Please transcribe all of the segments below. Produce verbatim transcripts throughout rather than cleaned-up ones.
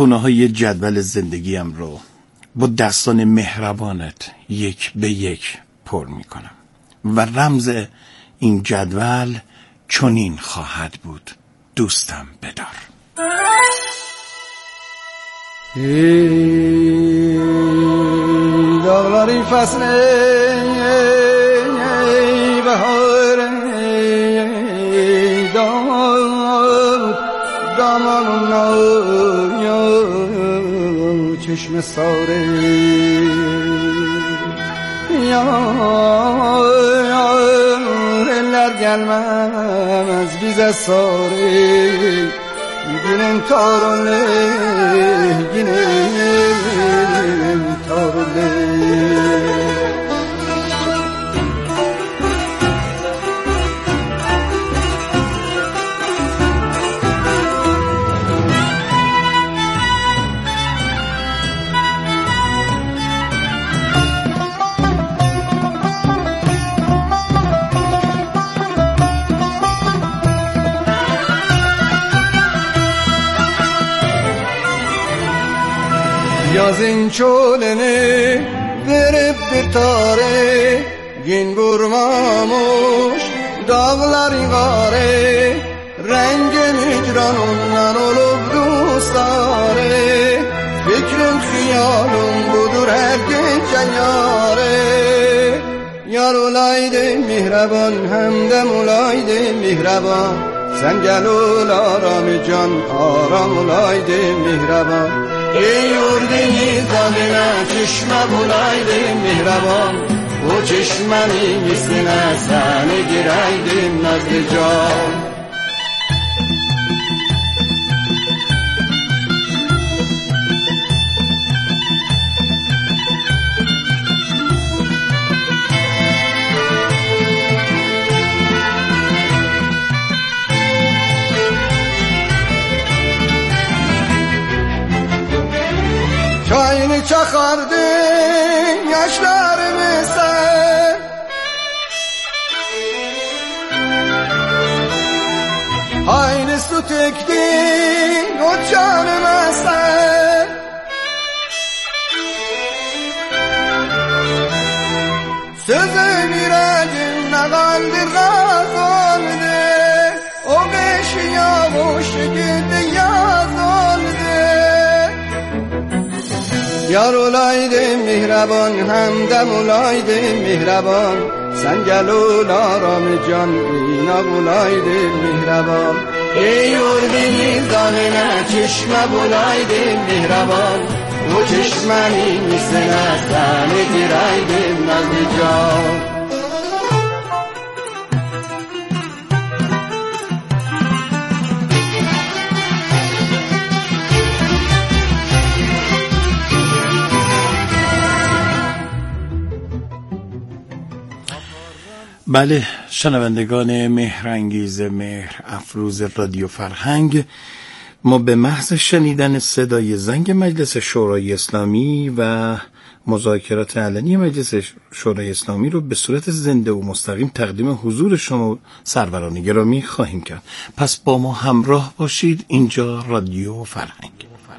خونه های جدول زندگیم رو با دستان مهربانت یک به یک پر می کنم و رمز این جدول چنین خواهد بود: دوستم بدار. ای داغلاری فصل بهار داد دامان نایا چشم ساره یا eller gelmez bize sare günün tarole günün tarole yazın çölüne verip bir tare gün vurmamış dağların gare rengin hicran onlar olup dostare fikrim hiyalım budur her gece yare yar olaydı mihraban hem de olaydı mihraban sen gel ol aram can aram olaydı mihraban ey yurdini zamine çeşme bulaydım mihraban o çeşmenin üstüne seni gireydim nazlı can çayını çakardın yaşlarımı sen aynı su tektin o canıma sen sözüm yüreğimde kaldır gaz oldu o beşi yavuş gitti yaz oldu yar olaydım mihraban همدم olaydım mihraban sen gel ol aram can inak olaydım mihraban ey yurdini zahine çeşme bulaydım mihraban o çeşmenin üstüne seni gireydim nazlı can بله شنوندگان مهرانگیز مهر افروز رادیو فرهنگ، ما به محض شنیدن صدای زنگ مجلس شورای اسلامی و مذاکرات علنی مجلس شورای اسلامی رو به صورت زنده و مستقیم تقدیم حضور شما سروران گرامی خواهیم کرد. پس با ما همراه باشید. اینجا رادیو فرهنگ.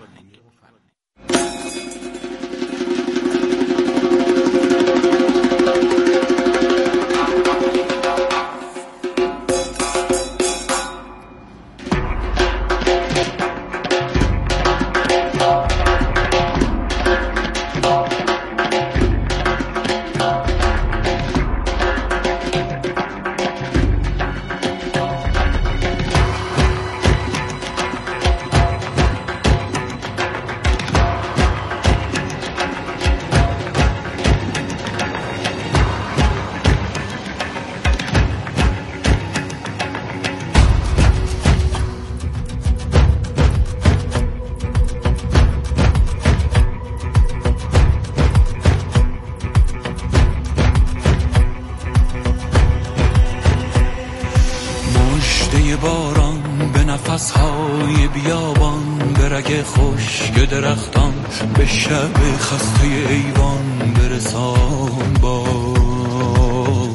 نفسهای بیابان به رگ خشک درختان به شب خسته ایوان برسان باز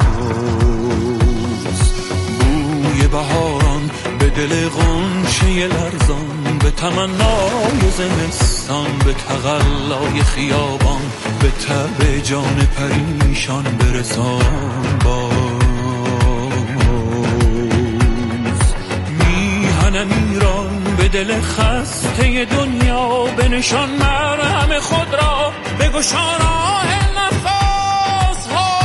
بوی بهاران به دل غنچه لرزان به تمنای زمستان، به تقلای خیابان، به تب جان پریشان برسان باز. میهنم ایران به دل خسته دنیا، به نشان مرهم خود را بگشا راه نفس ها.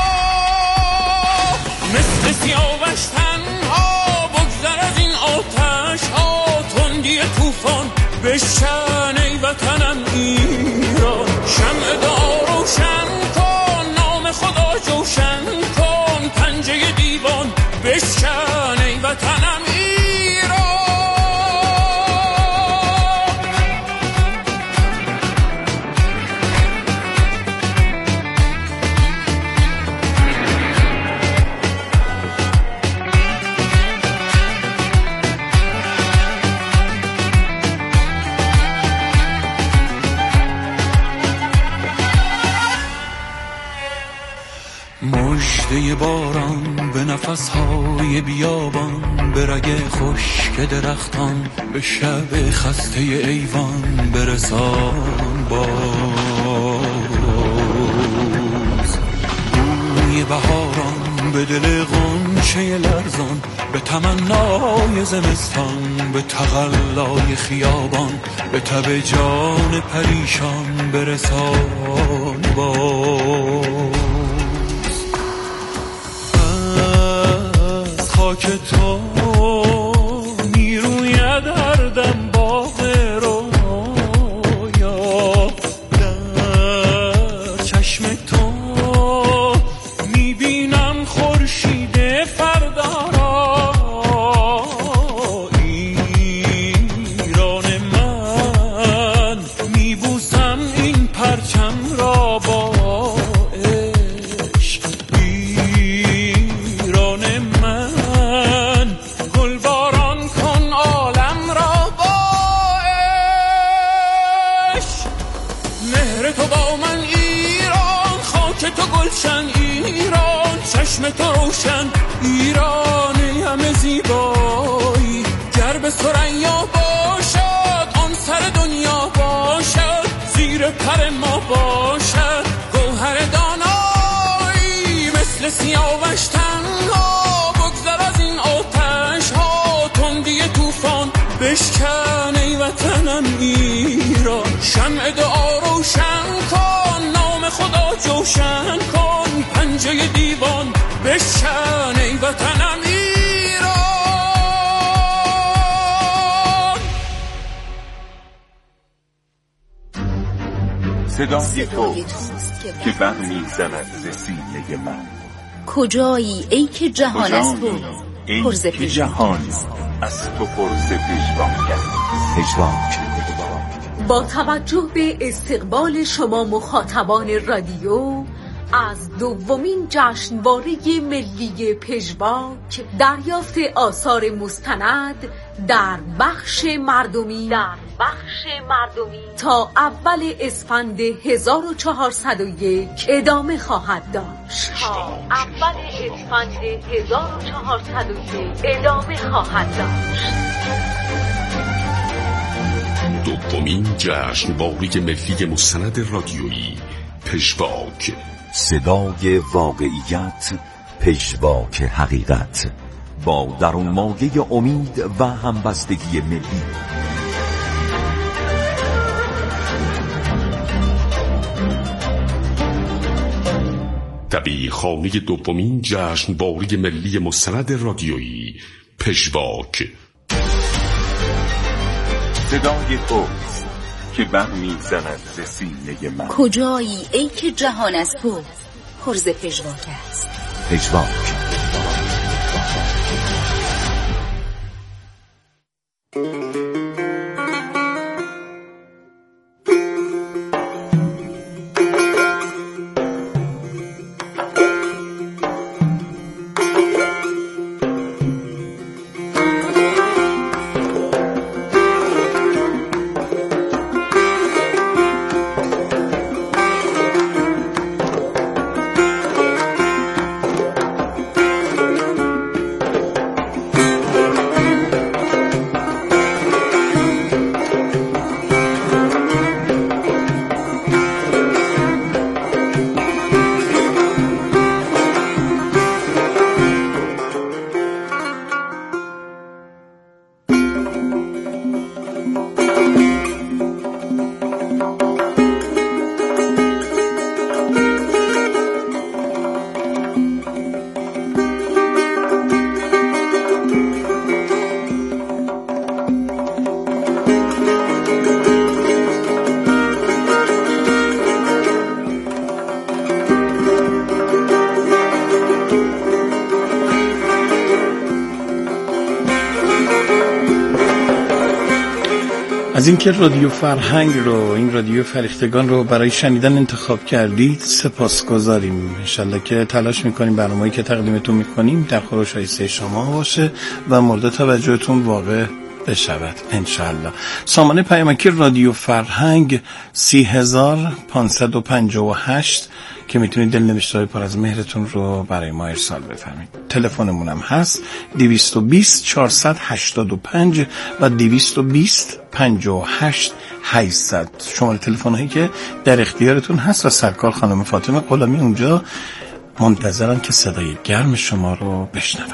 مثل سیاوش تنها بگذر از این آتش ها، تندی طوفان بشکن ای وطنم ایران. شمع دعا روشن کن، نام خدا جوشن کن، پنجه دیوان بشکن ای وطنم ایران. مژده باران به نفسهای بیابان، به رگ خشک درختان، به شب خسته ایوان برسان باز. بوی بهاران به دل غنچه لرزان، به تمنای زمستان، به تقلای خیابان، به تب جان پریشان برسان باز. خاک تو میروید هر دم باغ رویا، در چشم تو میبینم خورشید فردا را. ایران من میبوسم این پرچم را با عشق. ایران من تو گلشن ایران، چشم تو روشن ایران، همه زیبایی. گر به ثریا باشد آن سر دنیا باشد، زیر پر ما باشد گوهر دانایی. مثل سیاوش تنها بگذر از این آتش ها، تندی طوفان بشکن ای وطنم ایران. شمع دعا روشن کن، نام خدا جوشن کن، پنجه دیوان بشکن ای وطنم ایران. صدای توست که بر میزند ز سینه من. کجایی ای که جهان از تو پرز ای که جهان از تو پرز پیشوان کرد. با توجه به استقبال شما مخاطبان رادیو از دومین جشنواره ملی پژواک، دریافت آثار مستند در بخش مردمی در بخش مردمی تا اول اسفند هزار و چهارصد و یک ادامه خواهد داشت. تا اول اسفند هزار و چهارصد و یک ادامه خواهد داشت. دومین جشنواره ملی مستند رادیویی پژواک، صدای واقعیت، پژواک حقیقت، با درونمایه امید و همبستگی ملی. دبیرخانه دومین جشنواره ملی مستند رادیویی پژواک. صدای توست که بر میزند ز سینه من. کجایی ای که جهان از تو پرز پژواک است. پژواک. از اینکه رادیو فرهنگ رو، این رادیو فرهیختگان رو برای شنیدن انتخاب کردید سپاسگزاریم. انشالله که تلاش میکنیم برنامه‌ای که تقدیمتون میکنیم در خور و شایسته شما باشه و مورد توجهتون واقع بشود انشالله. سامانه پیامکی رادیو فرهنگ سی هزار پانصد و پنجاه و هشت که میتونید دلنوشته‌های پر از مهرتون رو برای ما ارسال بفرمایید. تلفنمون هم هست دویست و بیست چهارصد و هشتاد و پنج و دویست و بیست پنجاه و هشت هشتصد. شماره تلفن هایی که در اختیارتون هست و سرکار خانم فاطمه غلامی اونجا منتظرن که صدای گرم شما رو بشنون.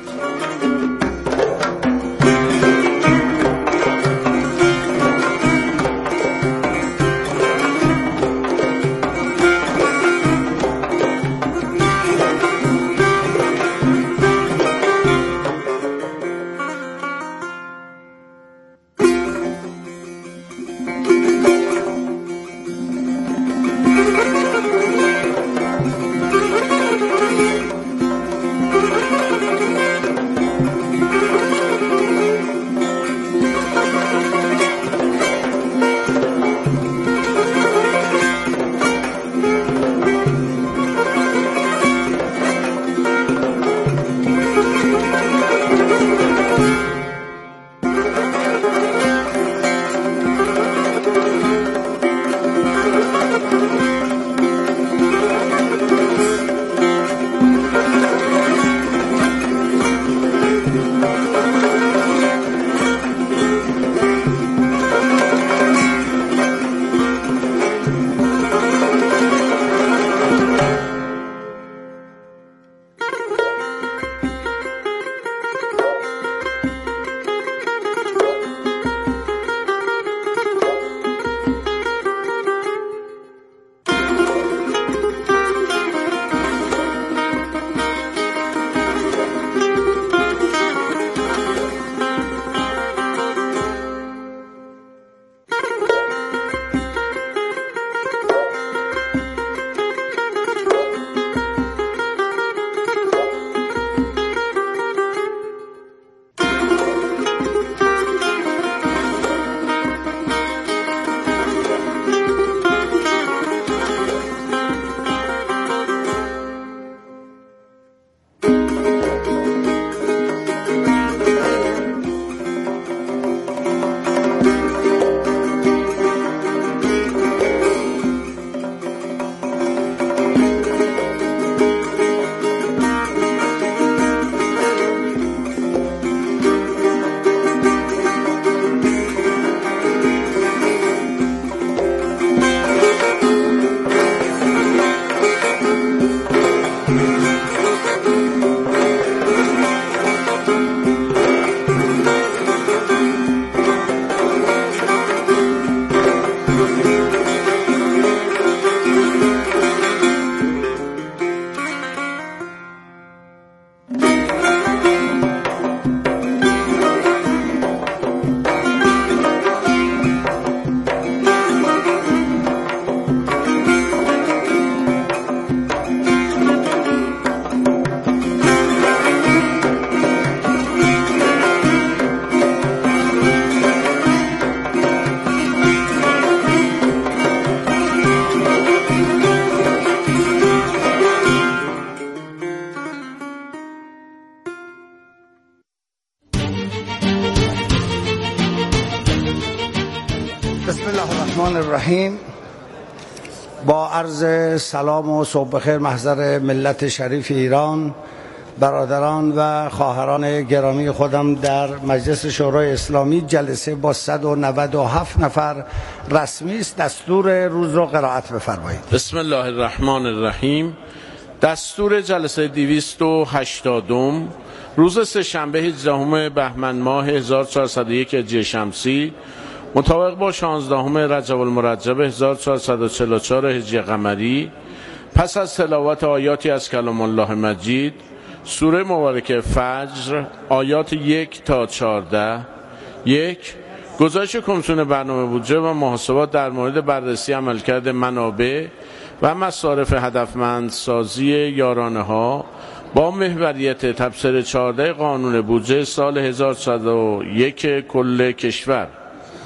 بسم الله الرحمن الرحیم. با عرض سلام و صبح بخیر محضر ملت شریف ایران، برادران و خواهران گرامی خودم در مجلس شورای اسلامی جلسه با صد و نود و هفت نفر رسمی است. دستور روز رو قرائت بفرمایید. بسم الله الرحمن الرحیم. دستور جلسه دویست و هشتادم روز سه‌شنبه هجدهم بهمن ماه هزار و چهارصد و یک هجری شمسی مطابق با شانزدهم رجب المرجب هزار و چهارصد و چهل و چهار هجری قمری، پس از تلاوت آیاتی از کلام الله مجید، سوره مبارکه فجر، آیات یک تا چهارده. یک، گزارش کمیسیون برنامه بودجه و محاسبات در مورد بررسی عملکرد منابع و مصارف هدفمندسازی یارانه‌ها با محوریت تبصره چهارده قانون بودجه سال هزار و سیصد و یک کل کشور.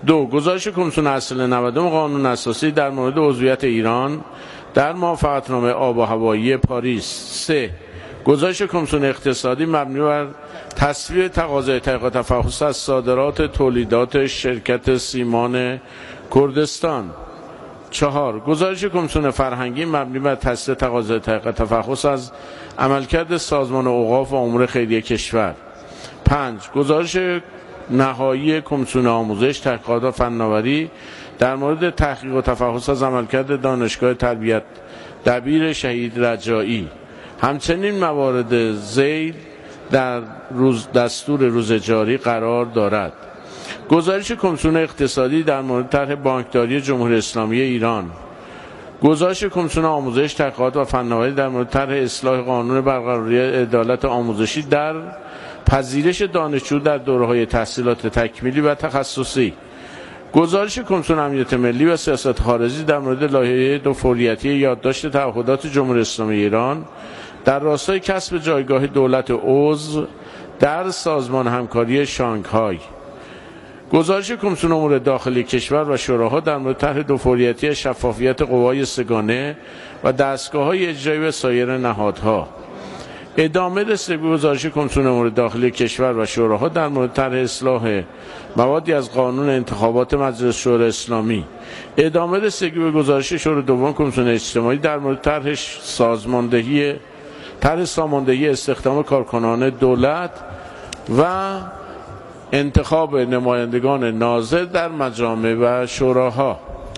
دو. گزارش کمیسیون اصل نودم قانون اساسی در مورد عضویت ایران در موافقتنامه آب و هوایی پاریس. سه. گزارش کمیسیون اقتصادی مبنی بر تصویب تقاضای تحقیقات تفحص از صادرات تولیدات شرکت سیمان کردستان. چهار. گزارش کمیسیون فرهنگی مبنی بر تصویب تقاضای تحقیقات تفحص از عملکرد سازمان اوقاف و امور خیریه کشور. پنج. گزارش نهایی کمیسیون آموزش، تحقیقات و فناوری در مورد تحقیق و تفحص از عملکرد دانشگاه تربیت دبیر شهید رجایی. همچنین موارد ذیل در روز دستور روز جاری قرار دارد. گزارش کمیسیون اقتصادی در مورد طرح بانکداری جمهوری اسلامی ایران. گزارش کمیسیون آموزش، تحقیقات و فناوری در مورد طرح اصلاح قانون برقراری عدالت آموزشی در پذیرش دانشجو در دوره‌های تحصیلات تکمیلی و تخصصی. گزارش کمیسیون امنیت ملی و سیاست خارجی در مورد لایحه دوفوریتی یادداشت تعهدات جمهوری اسلامی ایران در راستای کسب جایگاه دولت عضو در سازمان همکاری شانگهای. گزارش کمیسیون امور داخلی کشور و شوراها در مورد طرح دوفوریتی شفافیت قوای سگانه و دستگاه‌های اجرایی و سایر نهادها. ادامه رسیدگی گزارش کمیسیون امور داخلی کشور و شوراها در مورد طرح اصلاح موادی از قانون انتخابات مجلس شورای اسلامی. ادامه رسیدگی به گزارش شورای دوم کمیسیون اجتماعی در مورد طرح سازماندهی طرح ساماندهی استخدام کارکنان دولت و انتخاب نمایندگان ناظر در مجامع و شوراها.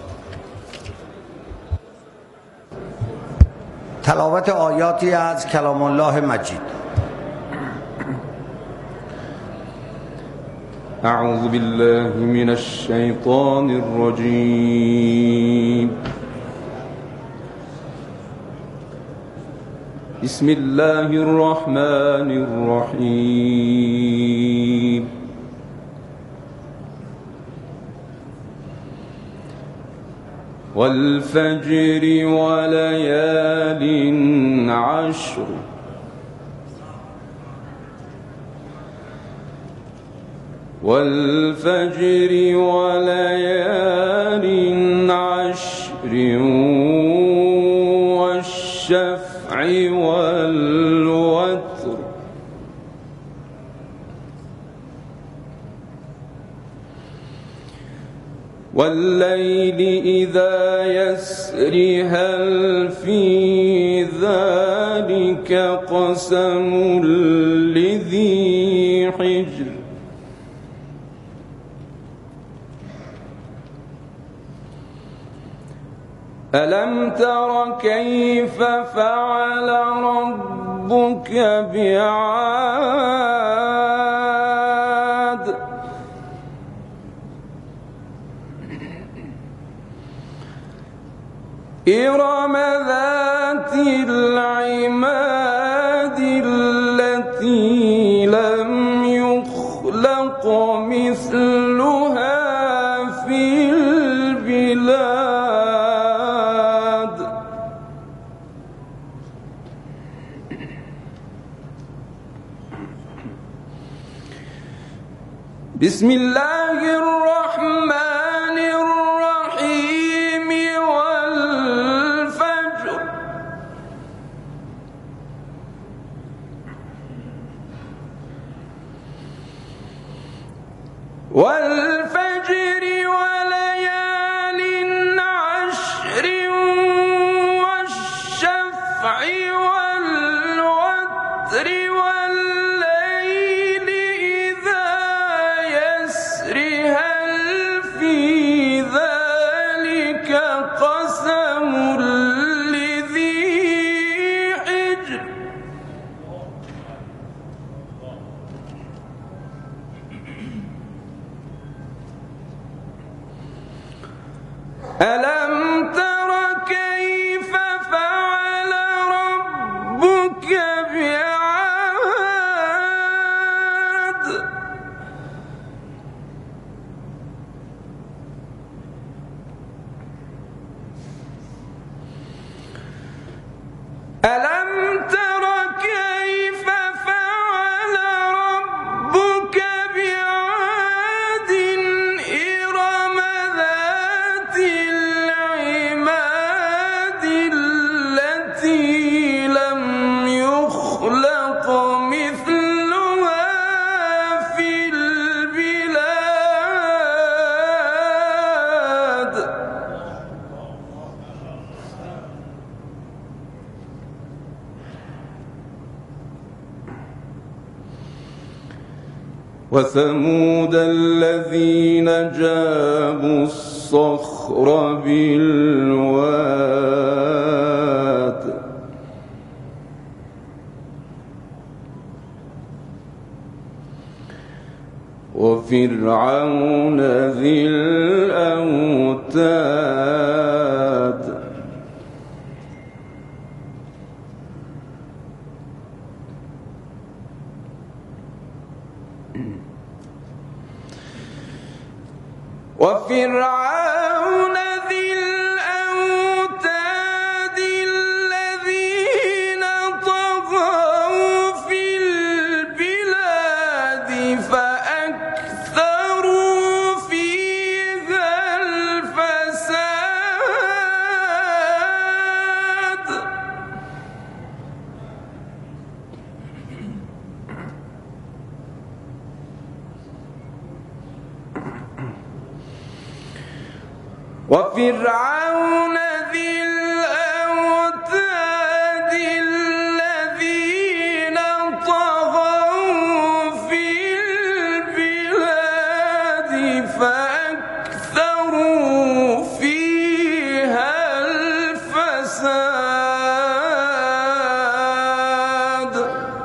تلاوت آیاتی از کلام الله مجید. اعوذ بالله من الشیطان الرجیم. بسم الله الرحمن الرحیم. والفجر وليال عشر والفجر وليال عشر والشفع والوتر والليل إذا يسر هل في ذلك قسم لذي حجر ألم تر كيف فعل ربك بعاد إرم ذات العماد التي لم يخلق مثلها في البلاد بسم الله الرحمن الرحيم والفجر والفجر وليال عشر والشفع والوتر والليل إذا يسر هل في ذلك قسم لذي حجر ألم تر كيف فعل ربك بعاد ألم تر كيف فعل ربك بعاد إرم وثمود الذين جابوا الصخر بالواد وفرعون ذي الأوتاد وفرعون ذي الأوتاد الذين طغوا في البلاد فأكثروا فيها الفساد وفرعون ذي الأوتاد الذين طغوا في البلاد فأكثروا فيها الفساد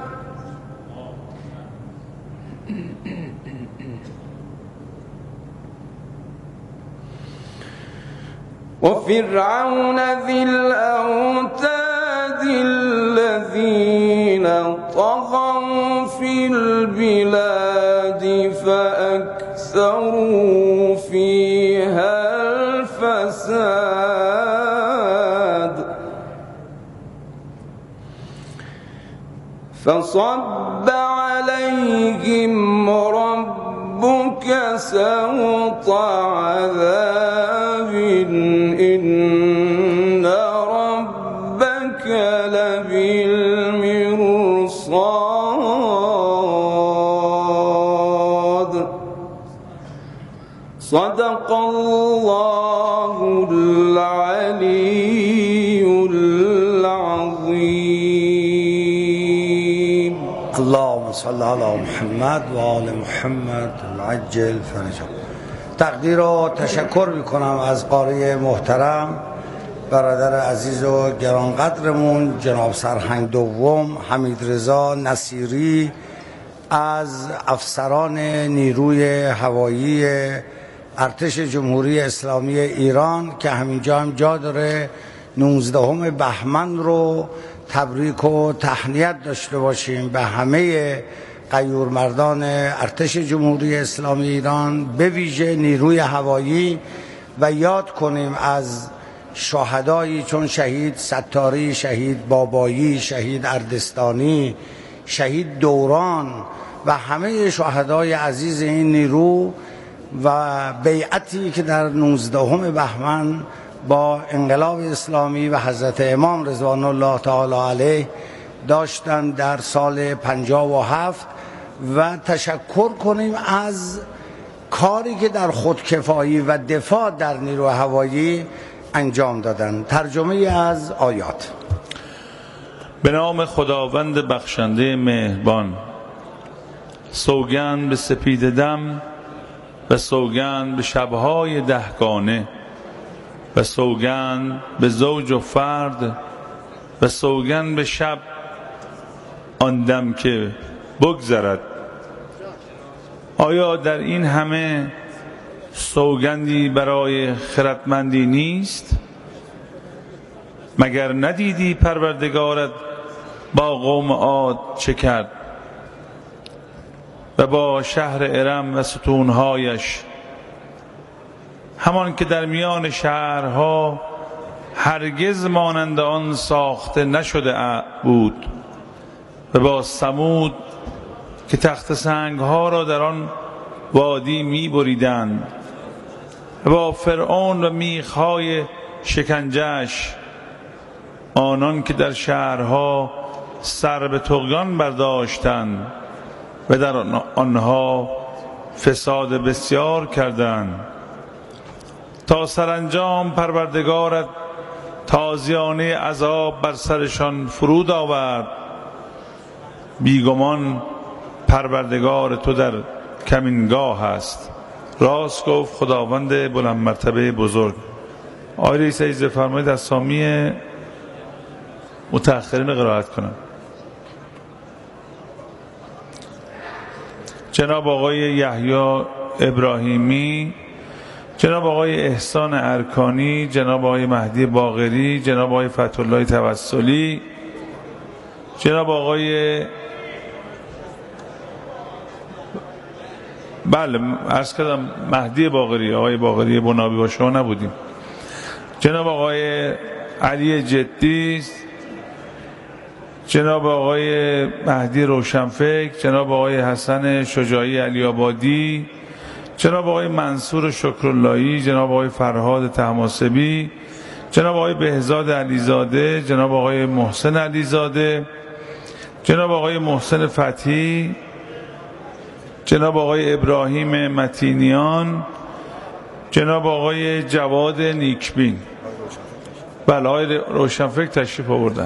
وفرعون ذي الأوتاد الذين طغوا في البلاد فأكثروا فيها الفساد فصب عليهم ربك سوط عذاب إن ربك لبالمرصاد صدق الله العلي العظيم. اللهم صل على محمد و آل محمد العجل فرجهم. تقدیر و تشکر میکنم از قاری محترم برادر عزیز و گرانقدرمون جناب سرهنگ دوم حمیدرضا نصیری از افسران نیروی هوایی ارتش جمهوری اسلامی ایران که همینجا هم جا داره نوزدهم بهمن رو تبریک و تهنیت داشته باشیم به همه غیورمردان ارتش جمهوری اسلامی ایران، به ویژه نیروی هوایی، و یاد کنیم از شهدایی چون شهید ستاری، شهید بابایی، شهید اردستانی، شهید دوران و همه شهدای عزیز این نیرو و بیعتی که در نوزدهم بهمن با انقلاب اسلامی و حضرت امام رضوان الله تعالی علیه داشتن در سال پنجاه و هفت، و تشکر کنیم از کاری که در خودکفایی و دفاع در نیرو هوایی انجام دادن. ترجمه از آیات. به نام خداوند بخشنده مهربان. سوگند به سپید دم و سوگند به شبهای دهگانه و سوگند به زوج و فرد و سوگند به شب آن دم که بگذرد. آیا در این همه سوگندی برای خردمندی نیست؟ مگر ندیدی پروردگارت با قوم عاد چه کرد و با شهر ارم و ستونهایش، همان که در میان شهرها هرگز مانند آن ساخته نشده بود، و با ثمود که تخت سنگها را در آن وادی می بریدند، و با فرعون و میخهای شکنجهش، آنان که در شهرها سر به طغیان برداشتند و در آنها فساد بسیار کردند، تا سرانجام پروردگارت تازیانه عذاب بر سرشان فرود آورد. بیگمان پروردگار تو در کمینگاه است. راست گفت خداوند بلند مرتبه بزرگ. آقای رئیس اجازه فرمایید از سامی متأخرین قرائت کنم. جناب آقای یحیی ابراهیمی، جناب آقای احسان ارکانی، جناب آقای مهدی باقری، جناب آقای فتح‌الله توسلی، جناب آقای بله عرض کردم مهدی باقری، آقای باقری بنابی با شما نبودیم، جناب آقای علی جدی، جناب آقای مهدی روشنفکر، جناب آقای حسن شجاعی علی آبادی، جناب آقای منصور شکراللهی، جناب آقای فرهاد طهماسبی، جناب آقای بهزاد علیزاده، جناب آقای محسن علیزاده، جناب آقای محسن فتحی، جناب آقای ابراهیم متینیان، جناب آقای جواد نیکبین. بله آقای روشنفکر تشریف آوردن.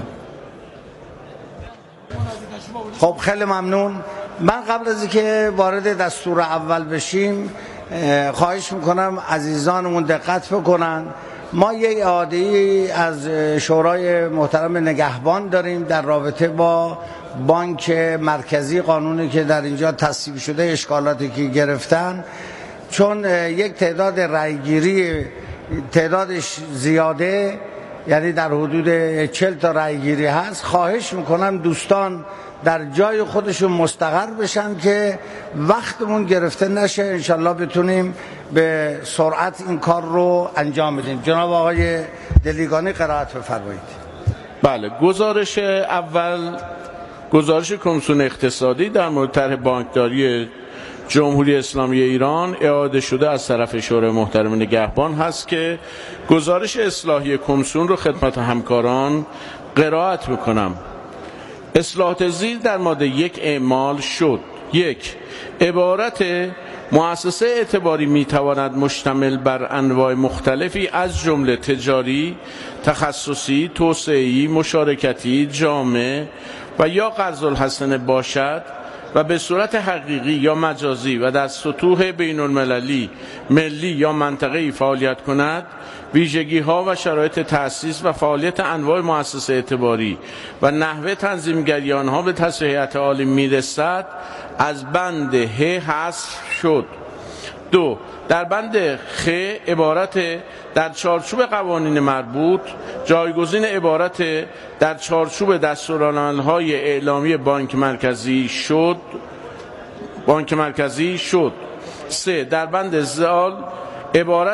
خب خیلی ممنون. من قبل از اینکه وارد دستور اول بشیم خواهش میکنم عزیزانمون دقت بکنن. ما یه اعاده‌ای از شورای محترم نگهبان داریم در رابطه با بانک مرکزی، قانونی که در اینجا تصویب شده، اشکالاتی که گرفتن، چون یک تعداد رأیگیری تعدادش زیاده، یعنی در حدود چهل تا رأیگیری هست، خواهش میکنم دوستان در جای خودشون مستقر بشن که وقتمون گرفته نشه، انشالله بتونیم به سرعت این کار رو انجام بدیم. جناب آقای دلیگانی قرائت بفرمایید. بله، گزارش اول گزارش کمیسیون اقتصادی در مورد طرح بانکداری جمهوری اسلامی ایران اعاده شده از طرف شورای محترم نگهبان هست که گزارش اصلاحی کمیسیون رو خدمت همکاران قرائت میکنم. اصلاحات زیر در ماده یک اعمال شد. یک، عبارت مؤسسه اعتباری میتواند مشتمل بر انواع مختلفی از جمله تجاری، تخصصی، توسعه‌ای، مشارکتی، جامع و یا قرض الحسنه باشد و به صورت حقیقی یا مجازی و در سطوح بین المللی، ملی یا منطقه‌ای فعالیت کند، ویژگی‌ها و شرایط تأسیس و فعالیت انواع مؤسسه اعتباری و نحوه تنظیمگری آنها به تصحیحات عالی میرسد، از بند ه حذف شد. دو، در بند خ عبارت در چارچوب قوانین مربوط جایگزین عبارت در چارچوب دستورالعمل‌های اعلامی بانک مرکزی شد بانک مرکزی شد. سه، در بند زال عبارت